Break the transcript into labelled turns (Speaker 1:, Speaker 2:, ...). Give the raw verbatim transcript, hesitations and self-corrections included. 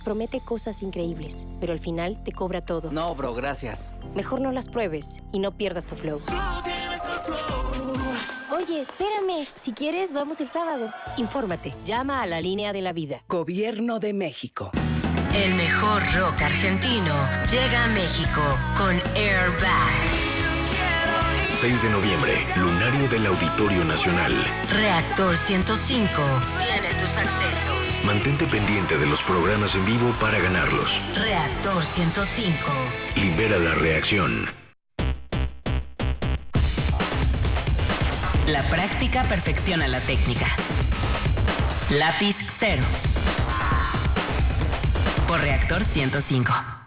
Speaker 1: Promete cosas increíbles, pero al final te cobra todo.
Speaker 2: No, bro, gracias.
Speaker 1: Mejor no las pruebes y no pierdas tu flow. Oye, espérame. Si quieres, vamos el sábado. Infórmate. Llama a la línea de la vida.
Speaker 3: Gobierno de México.
Speaker 4: El mejor rock argentino llega a México con Airbag.
Speaker 5: seis de noviembre, Lunario del Auditorio Nacional.
Speaker 4: Reactor ciento cinco tiene tus accesos.
Speaker 5: Mantente pendiente de los programas en vivo para ganarlos.
Speaker 4: Reactor ciento cinco.
Speaker 5: Libera la reacción.
Speaker 4: La práctica perfecciona la técnica. Lápiz cero. Por Reactor ciento cinco.